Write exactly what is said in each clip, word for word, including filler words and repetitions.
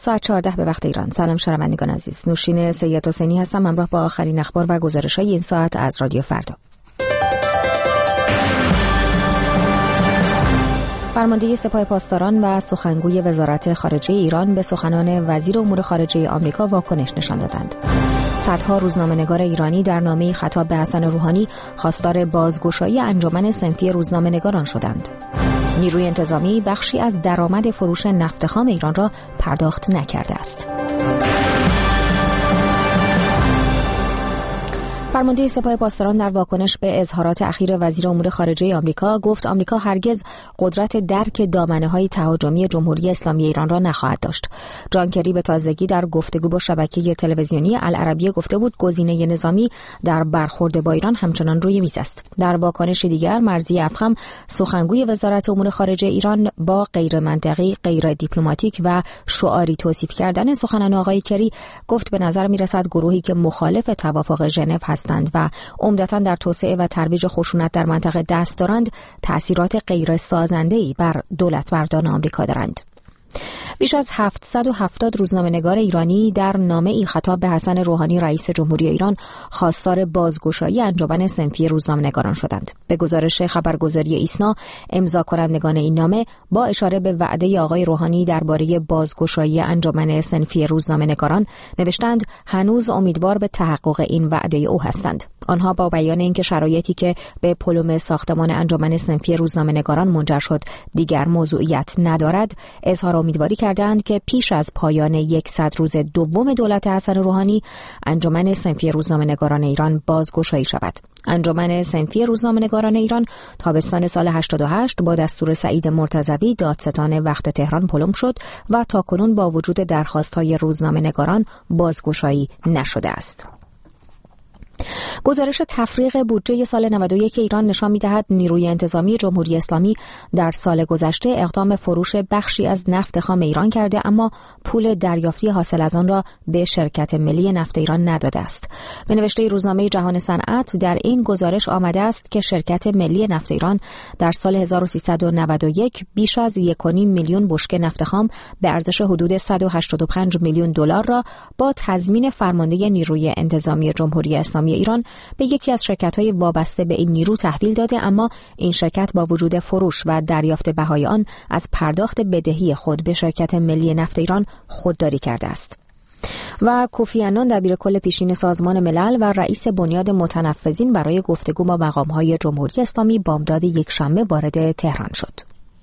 ساعت چهارده به وقت ایران. سلام شنوندگان عزیز، نوشین سید حسینی هستم، همراه با آخرین اخبار و گزارش‌های این ساعت از رادیو فردا. فرمانده سپاه پاسداران و سخنگوی وزارت خارجه ایران به سخنان وزیر امور خارجه آمریکا واکنش نشان دادند. صدها روزنامه‌نگار ایرانی در نامه‌ای خطاب به حسن روحانی خواستار بازگشایی انجمن صنفی روزنامه‌نگاران شدند. نیروی انتظامی بخشی از درآمد فروش نفت خام ایران را پرداخت نکرده است. فرمانده سپاه پاسداران در واکنش به اظهارات اخیر وزیر امور خارجه آمریکا گفت آمریکا هرگز قدرت درک دامنه‌های تهاجمی جمهوری اسلامی ایران را نخواهد داشت. جان کری به تازگی در گفتگو با شبکه تلویزیونی العربیه گفته بود گزینه نظامی در برخورد با ایران همچنان روی میز است. در واکنش دیگر مرضی افخم سخنگوی وزارت امور خارجه ایران با غیر منطقی، غیر دیپلماتیک و شعاری توصیف کردن سخنان آقای کری گفت به نظر میرسد گروهی که مخالف توافق ژنو هستند و عمدتاً در توسعه و ترویج خشونت در منطقه دست دارند، تأثیرات غیر سازنده‌ای بر دولت مردان آمریکا دارند. بیش از هفتصد و هفتاد روزنامه‌نگار ایرانی در نامه‌ای خطاب به حسن روحانی رئیس جمهوری ایران خواستار بازگشایی انجمن صنفی روزنامه‌نگاران شدند. به گزارش خبرگزاری ایسنا، امضا کنندگان این نامه با اشاره به وعده آقای روحانی درباره بازگشایی انجمن صنفی روزنامه‌نگاران نوشتند هنوز امیدوار به تحقق این وعده او هستند. آنها با بیان اینکه شرایطی که به پلم ساختمان انجمن صنفی روزنامه‌نگاران منجر شد دیگر موضوعیت ندارد، اظهار امیدواری کردند که پیش از پایان صد روز دوم دولت حسن روحانی انجمن صنفی روزنامه‌نگاران ایران بازگشایی شود. انجمن صنفی روزنامه‌نگاران ایران تابستان سال هشتاد و هشت با دستور سعید مرتضوی دادستان وقت تهران پلم شد و تاکنون با وجود درخواست‌های روزنامه‌نگاران بازگشایی نشده است. گزارش تفریغ بودجه سال نود و یک ایران نشان می‌دهد نیروی انتظامی جمهوری اسلامی در سال گذشته اقدام فروش بخشی از نفت خام ایران کرده، اما پول دریافتی حاصل از آن را به شرکت ملی نفت ایران نداده است. به نوشته روزنامه جهان صنعت در این گزارش آمده است که شرکت ملی نفت ایران در سال هزار و سیصد و نود و یک بیش از یک و نیم میلیون بشکه نفت خام به ارزش حدود صد و هشتاد و پنج میلیون دلار را با تضمین فرمانده نیروی انتظامی جمهوری اسلامی ایران به یکی از شرکت‌های وابسته به این نیرو تحویل داده، اما این شرکت با وجود فروش و دریافت بهای آن از پرداخت بدهی خود به شرکت ملی نفت ایران خودداری کرده است. و کوفی عنان دبیرکل پیشین سازمان ملل و رئیس بنیاد متنفذین برای گفتگو با مقام‌های جمهوری اسلامی بامداد یکشنبه وارد تهران شد.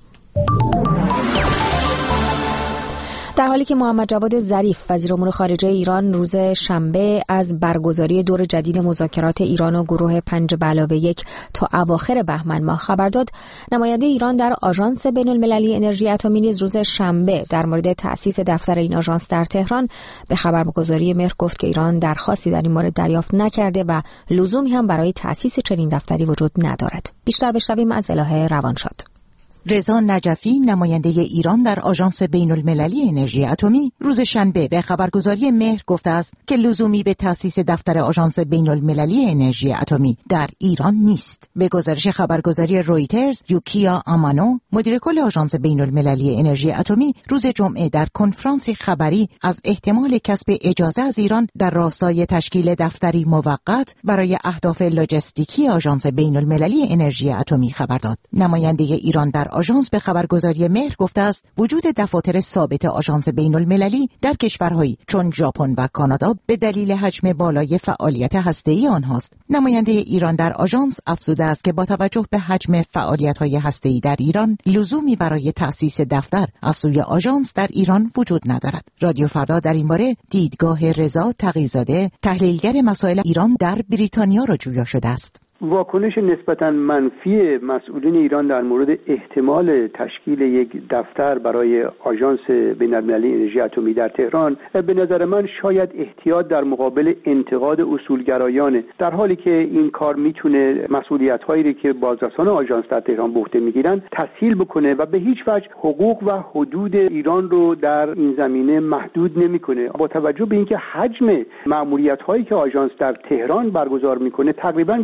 در حالی که محمد جواد ظریف وزیر امور خارجه ایران روز شنبه از برگزاری دور جدید مذاکرات ایران و گروه پنج به علاوه یک تا اواخر بهمن ماه خبر داد، نماینده ایران در آژانس بین‌المللی انرژی اتمی نیز روز شنبه در مورد تأسیس دفتر این آژانس در تهران به خبرگزاری مهر گفت که ایران درخواستی در این مورد دریافت نکرده و لزومی هم برای تأسیس چنین دفتری وجود ندارد. بیشتر بشنویم از الهه روانشاد. رضا نجفی نماینده ایران در آژانس بین‌المللی انرژی اتمی روز شنبه به خبرگزاری مهر گفته است که لزومی به تأسیس دفتر آژانس بین‌المللی انرژی اتمی در ایران نیست. به گزارش خبرگزاری رویترز، یوکیا آمانو مدیر کل آژانس بین‌المللی انرژی اتمی روز جمعه در کنفرانسی خبری از احتمال کسب اجازه از ایران در راستای تشکیل دفتری موقت برای اهداف لوجستیکی آژانس بین‌المللی انرژی اتمی خبر داد. نماینده ایران در آژانس به خبرگزاری مهر گفته است وجود دفاتر ثابت آژانس بین‌المللی در کشورهایی چون ژاپن و کانادا به دلیل حجم بالای فعالیت هسته‌ای آنهاست. نماینده ایران در آژانس افزوده است که با توجه به حجم فعالیت‌های هسته‌ای در ایران لزومی برای تأسیس دفتر از سوی آژانس در ایران وجود ندارد. رادیو فردا در این باره دیدگاه رضا تقی‌زاده تحلیلگر مسائل ایران در بریتانیا را جویا شده است. واکنش نسبتاً منفی مسئولین ایران در مورد احتمال تشکیل یک دفتر برای آژانس بین‌المللی انرژی اتمی در تهران به نظر من شاید احتیاط در مقابل انتقاد اصولگرایانه، در حالی که این کار میتونه مسئولیت‌هایی که بازرسان آژانس در تهران به عهده میگیرن تسهیل بکنه و به هیچ وجه حقوق و حدود ایران رو در این زمینه محدود نمیکنه. با توجه به اینکه حجم مأموریت‌هایی که آژانس در تهران برگزار میکنه تقریباً بیشتر از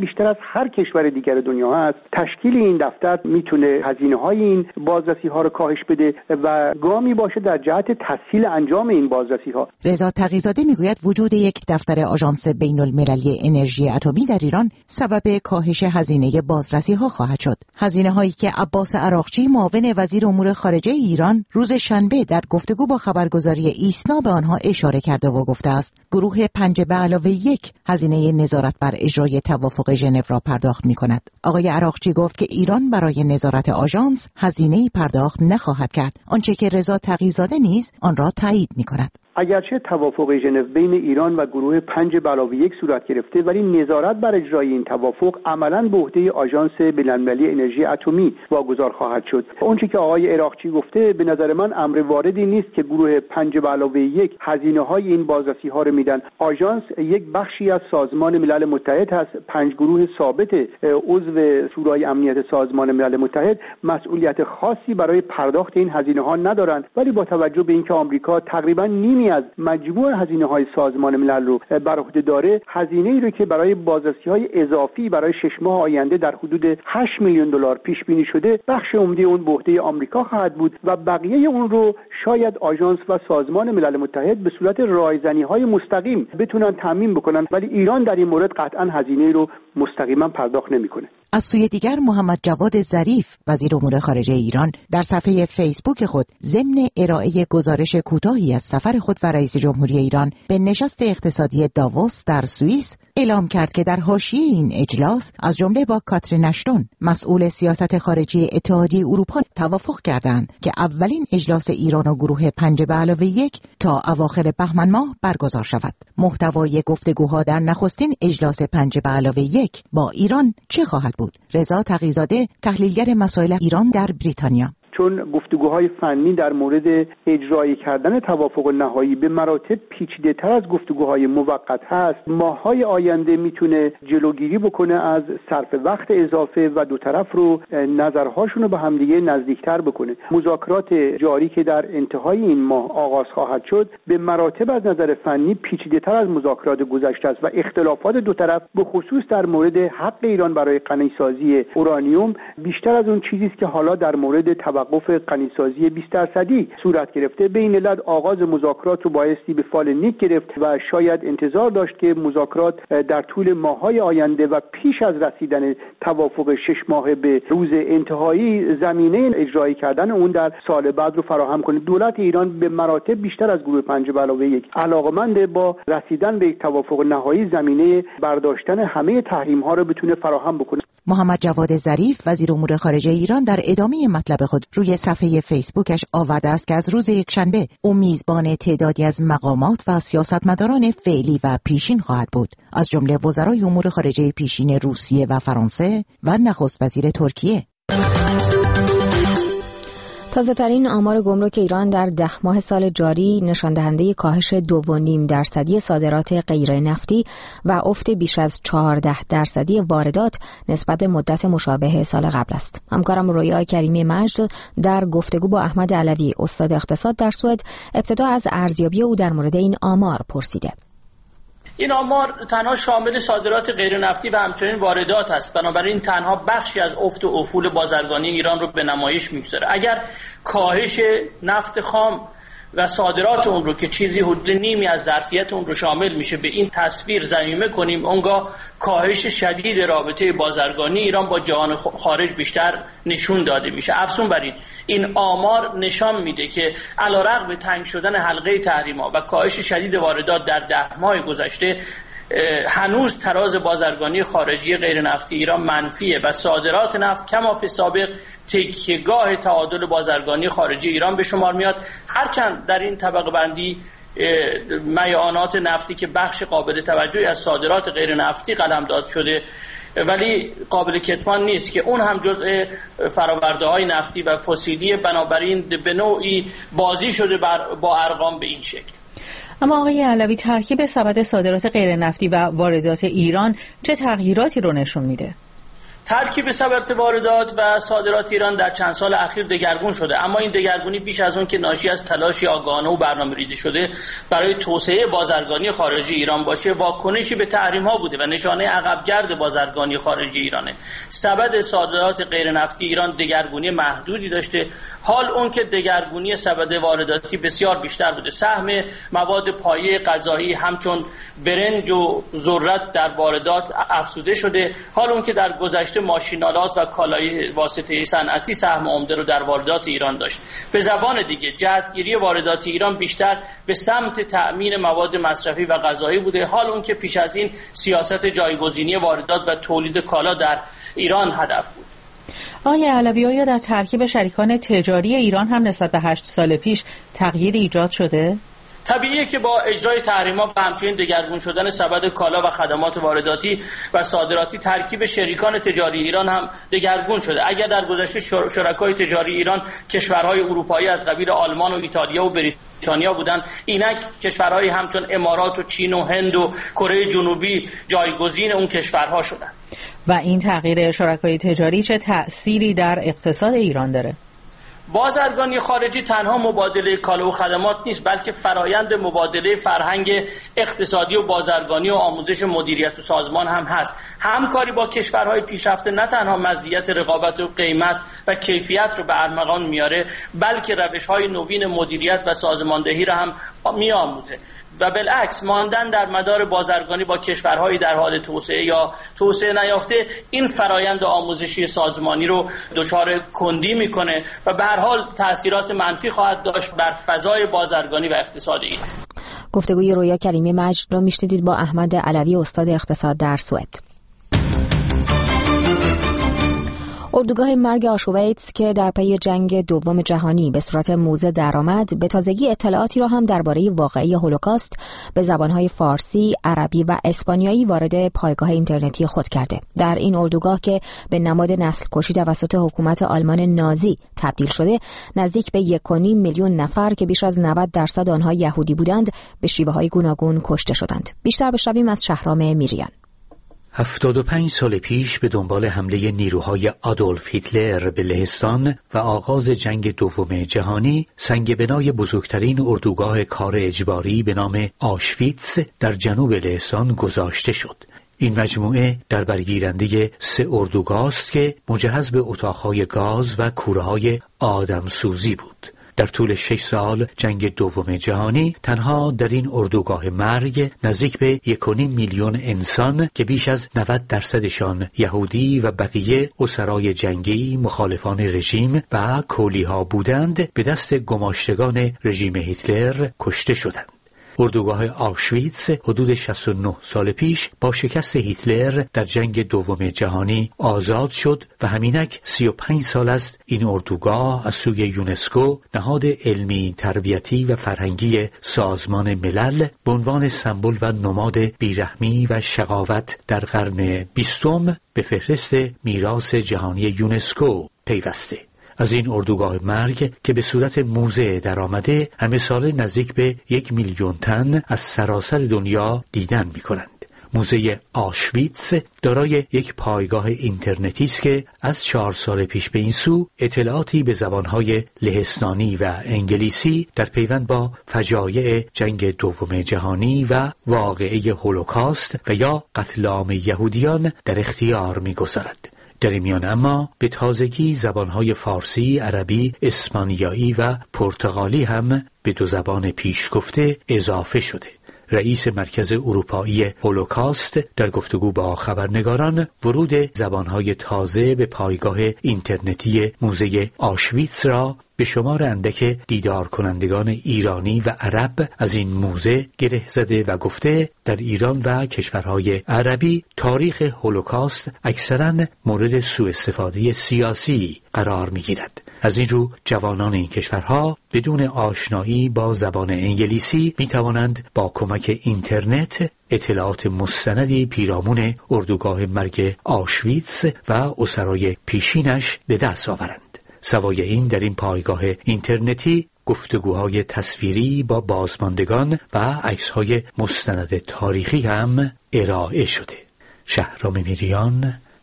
هر کشور دیگر دنیا هست، تشکیل این دفتر میتونه هزینه‌های این بازرسی‌ها رو کاهش بده و گامی باشه در جهت تسهیل انجام این بازرسی‌ها. رضا تقی‌زاده میگوید وجود یک دفتر آژانس بین‌المللی انرژی اتمی در ایران سبب کاهش هزینه بازرسی‌ها خواهد شد. هزینه‌هایی که عباس عراقچی معاون وزیر امور خارجه ایران روز شنبه در گفتگو با خبرگزاری ایسنا به آنها اشاره کرده و گفته است گروه پنج به علاوه یک هزینه نظارت بر اجرای توافق ژنو را پرداخت می‌کند. آقای عراقچی گفت که ایران برای نظارت آژانس هزینه‌ای پرداخت نخواهد کرد، آنچه که رضا تقی‌زاده نیز آن را تایید می‌کند. اگرچه توافق ژنو بین ایران و گروه پنج به علاوه یک صورت گرفته، ولی نظارت بر اجرای این توافق عملاً به عهده آژانس بین‌المللی انرژی اتمی واگذار خواهد شد. اونچه که آقای عراقچی گفته به نظر من امر واردی نیست که گروه پنج به علاوه یک هزینه‌های این بازرسی‌ها رو میدن. آژانس یک بخشی از سازمان ملل متحد هست. پنج گروه ثابت عضو شورای امنیت سازمان ملل متحد مسئولیت خاصی برای پرداخت این هزینه‌ها ندارند، ولی با توجه به اینکه آمریکا تقریباً نیمی از مجموع هزینه‌های سازمان ملل رو بر عهده داره، هزینه‌ای رو که برای بازرسی‌های اضافی برای شش ماه آینده در حدود هشت میلیون دلار پیش بینی شده، بخش عمده اون به عهده آمریکا خواهد بود و بقیه اون رو شاید آژانس و سازمان ملل متحد به صورت رایزنی‌های مستقیم بتونن تامین بکنن، ولی ایران در این مورد قطعاً هزینه‌ای رو مستقیما پرداخت نمی‌کنه. از سوی دیگر محمد جواد ظریف وزیر امور خارجه ایران در صفحه فیسبوک خود ضمن ارائه گزارش کوتاهی از سفر خود و رئیس جمهوری ایران به نشست اقتصادی داووس در سوئیس اعلام کرد که در حاشیه این اجلاس از جمله با کاترین اشتون مسئول سیاست خارجی اتحادیه اروپا توافق کردند که اولین اجلاس ایران و گروه پنج به علاوه یک تا اواخر بهمن ماه برگزار شود. محتوای گفتگوها در نخستین اجلاس پنج به علاوه یک با ایران چه خواهد بود؟ رضا تقی‌زاده تحلیلگر مسائل ایران در بریتانیا: چون گفتگوهای فنی در مورد اجرایی کردن توافق نهایی به مراتب پیچیده‌تر از گفتگوهای موقت هست، ماه‌های آینده میتونه جلوگیری بکنه از صرف وقت اضافه و دو طرف رو نظرهاشون رو به همدیگه نزدیکتر بکنه. مذاکرات جاری که در انتهای این ماه آغاز خواهد شد به مراتب از نظر فنی پیچیده‌تر از مذاکرات گذشته است و اختلافات دو طرف به خصوص در مورد حق ایران برای غنیسازی اورانیوم بیشتر از اون چیزی است که حالا در مورد توقف غنیسازی بیست درصدی صورت گرفته. به این علت آغاز مذاکرات رو بایستی به فال نیک گرفت و شاید انتظار داشت که مذاکرات در طول ماه‌های آینده و پیش از رسیدن توافق شش ماهه به روز انتهایی زمینه اجرایی کردن اون در سال بعد رو فراهم کنه. دولت ایران به مراتب بیشتر از گروه پنج به علاوه یک علاقه‌مند با رسیدن به یک توافق نهایی زمینه برداشتن همه تحریم‌ها رو بتونه فراهم بکنه. محمد جواد ظریف وزیر امور خارجه ایران در ادامه مطلب خود روی صفحه فیسبوکش آورده است که از روز یکشنبه او میزبان تعدادی از مقامات و سیاستمداران فعلی و پیشین خواهد بود، از جمله وزرای امور خارجه پیشین روسیه و فرانسه و نخست وزیر ترکیه. تازه‌ترین آمار گمرک ایران در ده ماه سال جاری نشان دهنده کاهش دو و نیم درصدی صادرات غیر نفتی و افت بیش از چهارده درصدی واردات نسبت به مدت مشابه سال قبل است. همکارم رویا کریمی مجد در گفتگو با احمد علوی استاد اقتصاد در سوئد ابتدا از ارزیابی او در مورد این آمار پرسیده. این آمار تنها شامل صادرات غیر نفتی و همچنین واردات است، بنابراین تنها بخشی از افت و افول بازرگانی ایران رو به نمایش میگذاره. اگر کاهش نفت خام و صادرات اون رو که چیزی حدود نیمی از ظرفیت اون رو شامل میشه به این تصویر ضمیمه کنیم، اونگاه کاهش شدید رابطه بازرگانی ایران با جهان خارج بیشتر نشون داده میشه. افزون بر این این آمار نشان میده که علیرغم تنگ شدن حلقه تحریم‌ها و کاهش شدید واردات در ده ماه گذشته، هنوز تراز بازرگانی خارجی غیر نفتی ایران منفیه و صادرات نفت کما فی سابق تکیه‌گاه تعادل بازرگانی خارجی ایران به شمار میاد. هرچند در این طبقه بندی میعانات نفتی که بخش قابل توجهی از صادرات غیر نفتی قلمداد شده، ولی قابل کتمان نیست که اون هم جزء فرآورده‌های نفتی و فسیلی، بنابراین به نوعی بازی شده با ارقام به این شکل. اما آقای علوی، ترکیب سبد صادرات غیر نفتی و واردات ایران چه تغییراتی رو نشون میده؟ ترکیب ثبت واردات و صادرات ایران در چند سال اخیر دگرگون شده، اما این دگرگونی بیش از اون که ناشی از تلاشی آگاهانه و برنامه‌ریزی شده برای توسعه بازرگانی خارجی ایران باشه، واکنشی به تحریم‌ها بوده و نشانه عقبگرد بازرگانی خارجی ایرانه. سبد صادرات غیر نفتی ایران دگرگونی محدودی داشته، حال اون که دگرگونی سبد وارداتی بسیار بیشتر بوده. سهم مواد پایه غذایی همچون برنج و ذرت در واردات افزوده شده، حال اون که در گذشته ماشینالات و کالای واسطه صنعتی سهم عمده رو در واردات ایران داشت. به زبان دیگه جهتگیری واردات ایران بیشتر به سمت تأمین مواد مصرفی و غذایی بوده، حال اون که پیش از این سیاست جایگزینی واردات و تولید کالا در ایران هدف بود. آقای علوی، آیا در ترکیب شریکان تجاری ایران هم نسبت به هشت سال پیش تغییر ایجاد شده؟ طبیعیه که با اجرای تحریم‌ها و همچنین دگرگون شدن سبد کالا و خدمات وارداتی و صادراتی ترکیب شریکان تجاری ایران هم دگرگون شده. اگر در گذشته شرکای تجاری ایران کشورهای اروپایی از قبیل آلمان و ایتالیا و بریتانیا بودند، اینک کشورهای همچون امارات و چین و هند و کره جنوبی جایگزین اون کشورها شدند. و این تغییر شرکای تجاری چه تأثیری در اقتصاد ایران داره؟ بازرگانی خارجی تنها مبادله کالا و خدمات نیست، بلکه فرایند مبادله فرهنگ اقتصادی و بازرگانی و آموزش مدیریت و سازمان هم هست. همکاری با کشورهای پیشرفته نه تنها مزیت رقابت و قیمت و کیفیت رو به ارمغان میاره، بلکه روش‌های نوین مدیریت و سازماندهی را هم میآموزه. و بالعکس ماندن در مدار بازرگانی با کشورهای در حال توسعه یا توسعه نیافته این فرایند آموزشی سازمانی رو دچار کندی میکنه و به هر حال تأثیرات منفی خواهد داشت بر فضای بازرگانی و اقتصاد ایران. گفتگوی رویا کریمی مجد را میشنیدید با احمد علوی، استاد اقتصاد در سوئد. اردوگاه مرگ آشویتس که در پی جنگ دوم جهانی به صورت موزه درآمد، به تازگی اطلاعاتی را هم درباره واقعه هولوکاست به زبانهای فارسی، عربی و اسپانیایی وارد پایگاه اینترنتی خود کرده. در این اردوگاه که به نماد نسل کشی توسط حکومت آلمان نازی تبدیل شده، نزدیک به یک و نیم میلیون نفر که بیش از نود درصد آنها یهودی بودند به شیوه‌های گوناگون کشته شدند. بیشتر بشنویم از شهرام میریان. هفتاد و پنج سال پیش به دنبال حمله نیروهای آدولف هیتلر به لهستان و آغاز جنگ دوم جهانی، سنگ بنای بزرگترین اردوگاه کار اجباری به نام آشویتس در جنوب لهستان گذاشته شد. این مجموعه در برگیرنده سه اردوگاه است که مجهز به اتاقهای گاز و کوره‌های آدمسوزی بود. در طول شش سال جنگ دوم جهانی تنها در این اردوگاه مرگ نزدیک به یک و نیم میلیون انسان که بیش از نود درصدشان یهودی و بقیه اسرای جنگی مخالفان رژیم و کولیها بودند به دست گماشتگان رژیم هیتلر کشته شدند. اردوگاه آشویتس حدود شصت و نه سال پیش با شکست هیتلر در جنگ دوم جهانی آزاد شد و همینک سی و پنج سال است این اردوگاه از سوی یونسکو، نهاد علمی، تربیتی و فرهنگی سازمان ملل، به عنوان سمبل و نماد بیرحمی و شقاوت در قرن بیستم به فهرست میراث جهانی یونسکو پیوسته. از این اردوگاه مرگ که به صورت موزه در آمده، همه سال نزدیک به یک میلیون تن از سراسر دنیا دیدن می کنند. موزه آشویتس دارای یک پایگاه اینترنتی است که از چهار سال پیش به این سو اطلاعاتی به زبانهای لهستانی و انگلیسی در پیوند با فجایع جنگ دوم جهانی و واقعه هولوکاست و یا قتل عام یهودیان در اختیار می گذارد. در این میان اما به تازگی زبانهای فارسی، عربی، اسپانیایی و پرتغالی هم به دو زبان پیش گفته اضافه شده. رئیس مرکز اروپایی هولوکاست در گفتگو با خبرنگاران ورود زبانهای تازه به پایگاه اینترنتی موزه آشویتس را به شمار اندک دیدار کنندگان ایرانی و عرب از این موزه گره زده و گفته در ایران و کشورهای عربی تاریخ هولوکاست اکثراً مورد سوء استفاده سیاسی قرار می‌گیرد. از این رو جوانان این کشورها بدون آشنایی با زبان انگلیسی می توانند با کمک اینترنت اطلاعات مستندی پیرامون اردوگاه مرگ آشویتس و اسرای پیشینش به دست آورند. سوای این در این پایگاه اینترنتی گفتگوهای تصویری با بازماندگان و عکس‌های مستند تاریخی هم ارائه شده. شهرام میریان،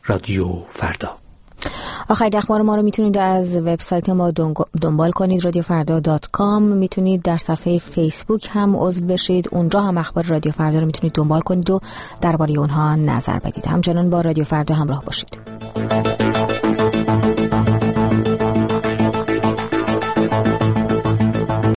رادیو فردا. آخرین اخبار ما رو میتونید از وبسایت ما دنبال کنید رادیو فردا دات کام. میتونید در صفحه فیسبوک هم عضو بشید، اونجا هم اخبار رادیو فردا رو میتونید دنبال کنید و درباره اونها نظر بدید. همچنان با رادیو فردا همراه باشید.